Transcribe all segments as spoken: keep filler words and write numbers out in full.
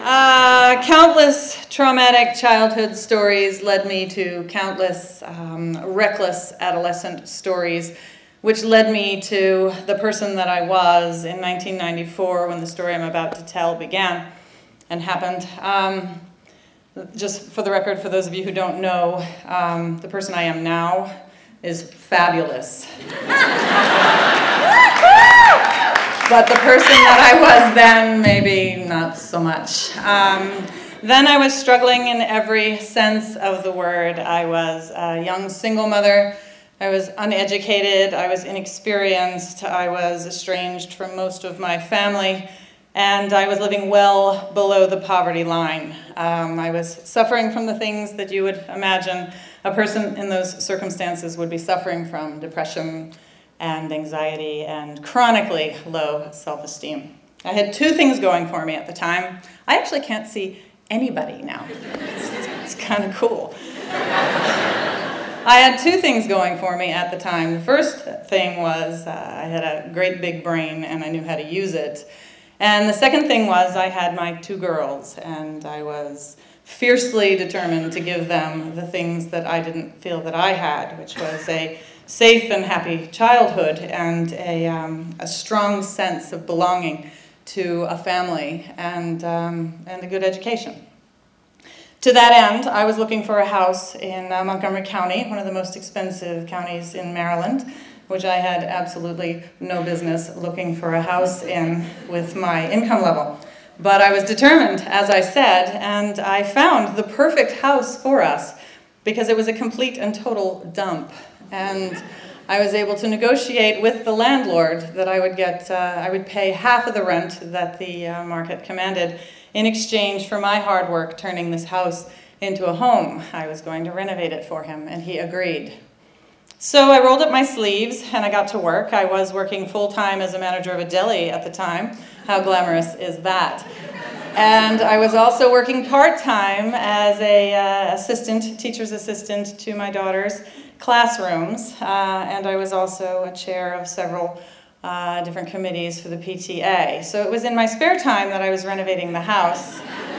Uh, countless traumatic childhood stories led me to countless um, reckless adolescent stories, which led me to the person that I was in nineteen ninety-four when the story I'm about to tell began and happened. Um, just for the record, for those of you who don't know, um, the person I am now is fabulous. But the person that I was then, maybe not so much. Um, then I was struggling in every sense of the word. I was a young single mother. I was uneducated. I was inexperienced. I was estranged from most of my family. And I was living well below the poverty line. Um, I was suffering from the things that you would imagine a person in those circumstances would be suffering from: depression, and anxiety, and chronically low self-esteem. I had two things going for me at the time. I actually can't see anybody now. It's, it's kind of cool. I had two things going for me at the time. The first thing was uh, I had a great big brain and I knew how to use it. And the second thing was I had my two girls, and I was fiercely determined to give them the things that I didn't feel that I had, which was a safe and happy childhood and a, um, a strong sense of belonging to a family and, um, and a good education. To that end, I was looking for a house in uh, Montgomery County, one of the most expensive counties in Maryland, which I had absolutely no business looking for a house in with my income level. But I was determined, as I said, and I found the perfect house for us because it was a complete and total dump. And I was able to negotiate with the landlord that I would get, uh, I would pay half of the rent that the uh, market commanded in exchange for my hard work turning this house into a home. I was going to renovate it for him, and he agreed. So I rolled up my sleeves and I got to work. I was working full-time as a manager of a deli at the time. How glamorous is that? And I was also working part-time as a uh, assistant, teacher's assistant to my daughter's classrooms, uh, and I was also a chair of several uh, different committees for the P T A. So it was in my spare time that I was renovating the house.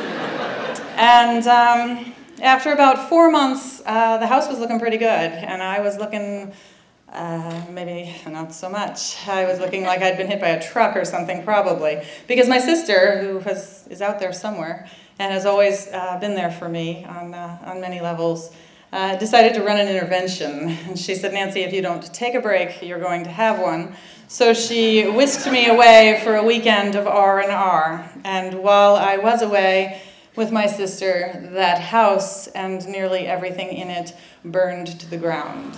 And um, after about four months, uh, the house was looking pretty good, and I was looking, uh, maybe not so much. I was looking like I'd been hit by a truck or something, probably, because my sister, who has, is out there somewhere and has always uh, been there for me on, uh, on many levels, Uh, decided to run an intervention. And she said, "Nancy, if you don't take a break, you're going to have one." So she whisked me away for a weekend of R and R. And while I was away with my sister, that house and nearly everything in it burned to the ground.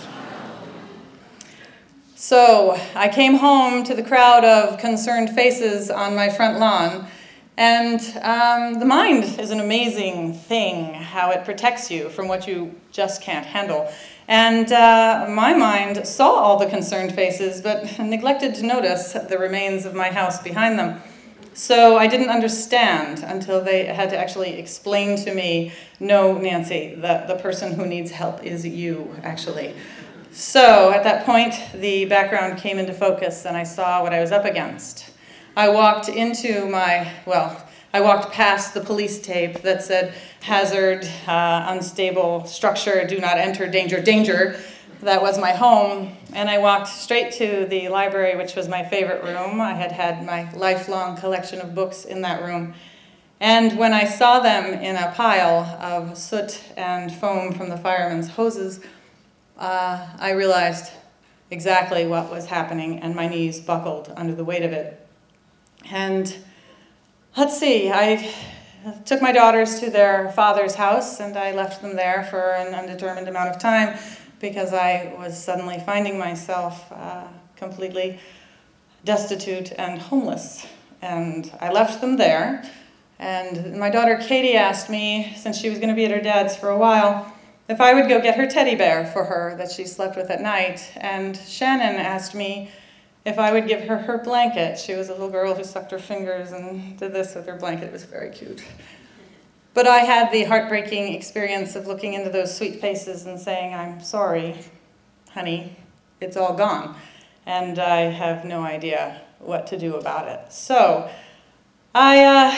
So I came home to the crowd of concerned faces on my front lawn. And um, the mind is an amazing thing, how it protects you from what you just can't handle. And uh, my mind saw all the concerned faces, but neglected to notice the remains of my house behind them. So I didn't understand until they had to actually explain to me, "No, Nancy, the, the person who needs help is you, actually." So at that point, the background came into focus, and I saw what I was up against. I walked into my, well, I walked past the police tape that said, "Hazard, uh, unstable structure, do not enter, danger, danger." That was my home. And I walked straight to the library, which was my favorite room. I had had my lifelong collection of books in that room. And when I saw them in a pile of soot and foam from the firemen's hoses, uh, I realized exactly what was happening, and my knees buckled under the weight of it. And let's see, I took my daughters to their father's house, and I left them there for an undetermined amount of time because I was suddenly finding myself uh, completely destitute and homeless. And I left them there, and my daughter Katie asked me, since she was going to be at her dad's for a while, if I would go get her teddy bear for her that she slept with at night. And Shannon asked me if I would give her her blanket. She was a little girl who sucked her fingers and did this with her blanket. It was very cute. But I had the heartbreaking experience of looking into those sweet faces and saying, "I'm sorry, honey, it's all gone." And I have no idea what to do about it. So I uh,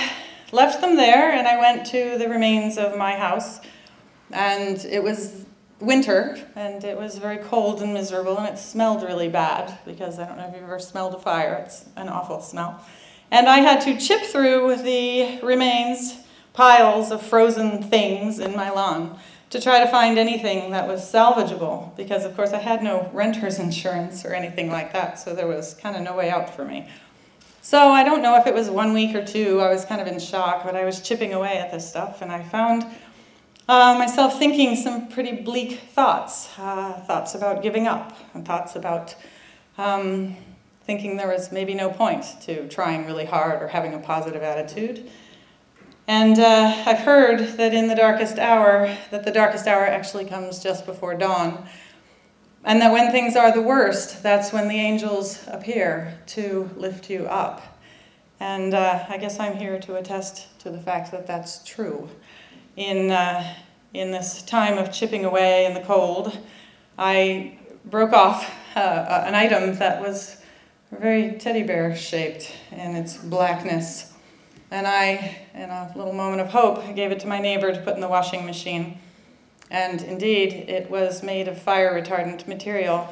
left them there, and I went to the remains of my house. And it was winter, and it was very cold and miserable, and it smelled really bad, because I don't know if you've ever smelled a fire. It's an awful smell. And I had to chip through the remains, piles of frozen things in my lawn, to try to find anything that was salvageable, because of course I had no renter's insurance or anything like that, so there was kind of no way out for me. So I don't know if it was one week or two, I was kind of in shock, but I was chipping away at this stuff, and I found uh, myself thinking some pretty bleak thoughts, uh, thoughts about giving up, and thoughts about um, thinking there was maybe no point to trying really hard or having a positive attitude. And uh, I've heard that in the darkest hour, that the darkest hour actually comes just before dawn, and that when things are the worst, that's when the angels appear to lift you up. And uh, I guess I'm here to attest to the fact that that's true. In, uh, in this time of chipping away in the cold, I broke off uh, an item that was very teddy bear shaped in its blackness. And I, in a little moment of hope, gave it to my neighbor to put in the washing machine. And indeed, it was made of fire retardant material.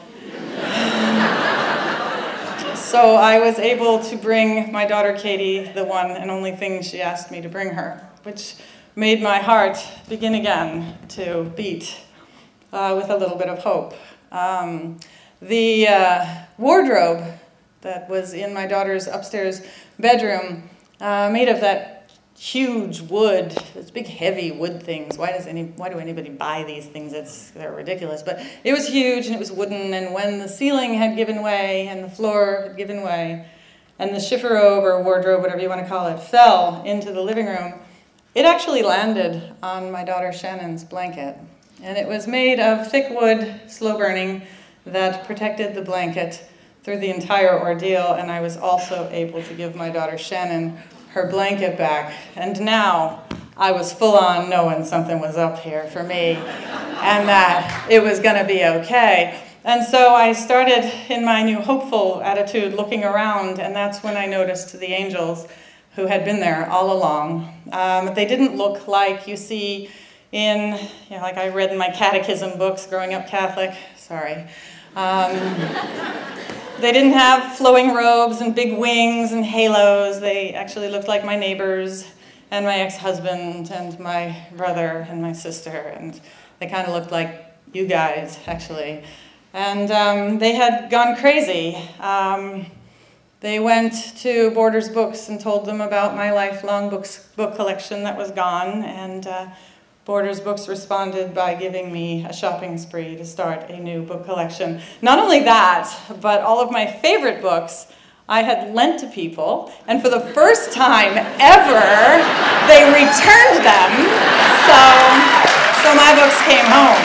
So I was able to bring my daughter Katie the one and only thing she asked me to bring her, which made my heart begin again to beat uh, with a little bit of hope. Um, the uh, wardrobe that was in my daughter's upstairs bedroom, uh, made of that huge wood, those big heavy wood things. Why does any, why do anybody buy these things? It's, they're ridiculous. But it was huge and it was wooden, and when the ceiling had given way and the floor had given way and the chifforobe or wardrobe, whatever you want to call it, fell into the living room, it actually landed on my daughter Shannon's blanket. And it was made of thick wood, slow burning, that protected the blanket through the entire ordeal, and I was also able to give my daughter Shannon her blanket back. And now I was full on knowing something was up here for me and that it was going to be okay. And so I started in my new hopeful attitude looking around, and that's when I noticed the angels who had been there all along. Um, they didn't look like you see in, you know, like I read in my catechism books growing up Catholic, sorry. Um, They didn't have flowing robes and big wings and halos. They actually looked like my neighbors and my ex-husband and my brother and my sister. And they kind of looked like you guys, actually. And um, they had gone crazy. Um, they went to Borders Books and told them about my lifelong books, book collection that was gone. And uh, Borders Books responded by giving me a shopping spree to start a new book collection. Not only that, but all of my favorite books I had lent to people, and for the first time ever, they returned them, so, so my books came home.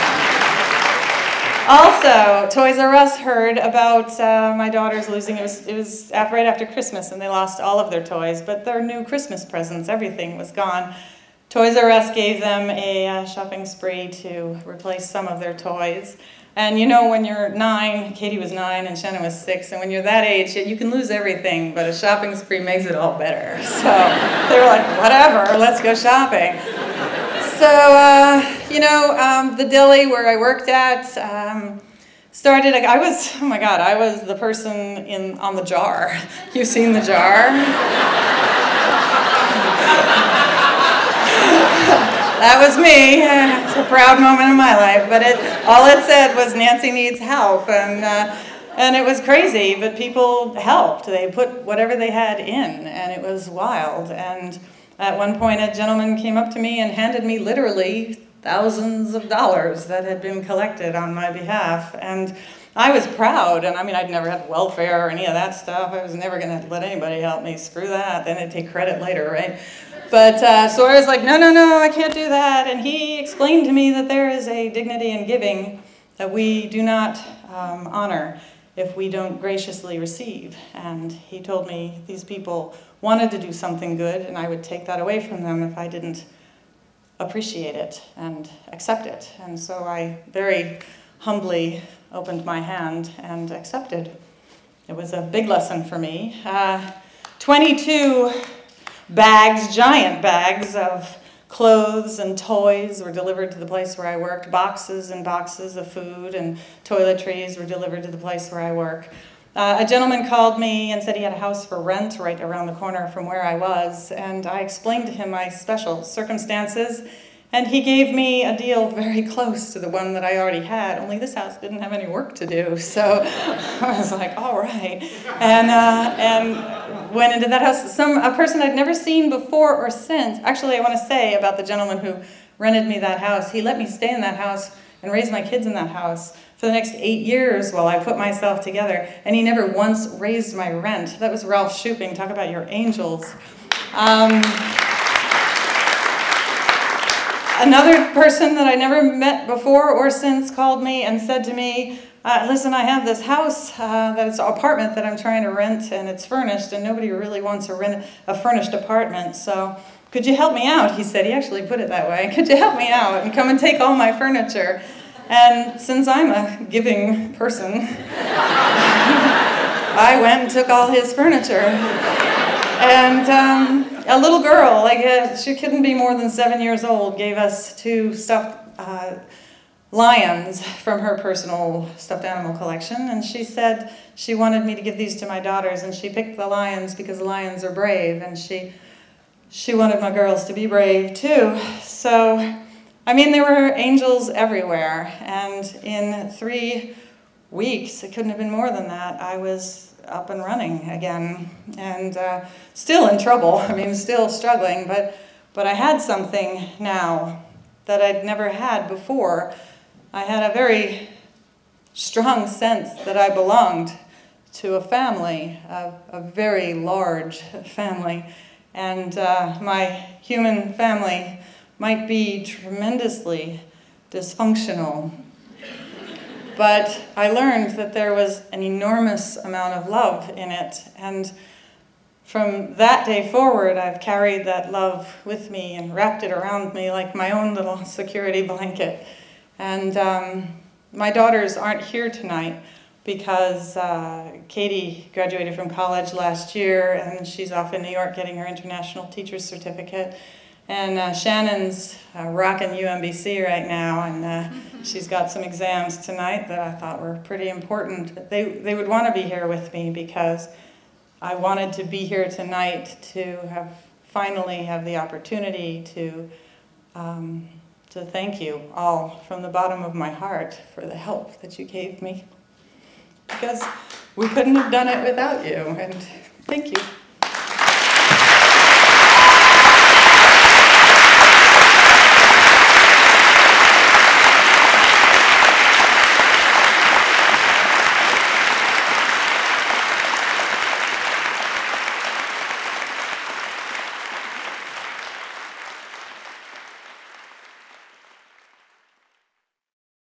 Also, Toys R Us heard about uh, my daughters losing, it was, it was after, right after Christmas, and they lost all of their toys, but their new Christmas presents, everything was gone. Toys R Us gave them a uh, shopping spree to replace some of their toys. And you know, when you're nine, Katie was nine and Shannon was six, and when you're that age, you can lose everything, but a shopping spree makes it all better. So they were like, whatever, let's go shopping. So, uh, you know, um, the deli where I worked at um, started, like, I was, oh my God, I was the person in on the jar. You've seen the jar? That was me. It's a proud moment in my life, but it, all it said was Nancy needs help, and, uh, and it was crazy, but people helped. They put whatever they had in, and it was wild. And at one point, a gentleman came up to me and handed me literally thousands of dollars that had been collected on my behalf, and I was proud. And I mean, I'd never had welfare or any of that stuff. I was never going to let anybody help me. Screw that. Then they'd take credit later, right? But uh, so I was like, no, no, no, I can't do that. And he explained to me that there is a dignity in giving that we do not um, honor if we don't graciously receive. And he told me these people wanted to do something good, and I would take that away from them if I didn't appreciate it and accept it. And so I very humbly opened my hand and accepted. It was a big lesson for me. Uh, twenty-two bags, giant bags of clothes and toys were delivered to the place where I worked. Boxes and boxes of food and toiletries were delivered to the place where I work. Uh, a gentleman called me and said he had a house for rent right around the corner from where I was, and I explained to him my special circumstances, and he gave me a deal very close to the one that I already had, only this house didn't have any work to do, so I was like, all right, and, uh, and went into that house. Some, a person I'd never seen before or since. Actually, I want to say about the gentleman who rented me that house, he let me stay in that house and raise my kids in that house for the next eight years while I put myself together, and he never once raised my rent. That was Ralph Shuping. Talk about your angels. Um, another person that I never met before or since called me and said to me, uh, listen, I have this house, uh, that's an apartment that I'm trying to rent, and it's furnished, and nobody really wants to rent a furnished apartment, so could you help me out? He said, he actually put it that way. Could you help me out and come and take all my furniture? And since I'm a giving person, I went and took all his furniture. And um, a little girl, like uh, she couldn't be more than seven years old, gave us two stuffed uh, lions from her personal stuffed animal collection. And she said she wanted me to give these to my daughters, and she picked the lions because lions are brave, and she, she wanted my girls to be brave too. So, I mean, there were angels everywhere, and in three weeks, it couldn't have been more than that, I was up and running again, and uh, still in trouble, I mean, still struggling, but, but I had something now that I'd never had before. I had a very strong sense that I belonged to a family, a, a very large family, and uh, my human family might be tremendously dysfunctional. But I learned that there was an enormous amount of love in it, and from that day forward, I've carried that love with me and wrapped it around me like my own little security blanket. And um, my daughters aren't here tonight because uh, Katie graduated from college last year, and she's off in New York getting her International Teacher's Certificate. And uh, Shannon's uh, rocking U M B C right now, and uh, she's got some exams tonight that I thought were pretty important. But they, they would want to be here with me because I wanted to be here tonight to have finally have the opportunity to, um, to thank you all from the bottom of my heart for the help that you gave me. Because we couldn't have done it without you, and thank you.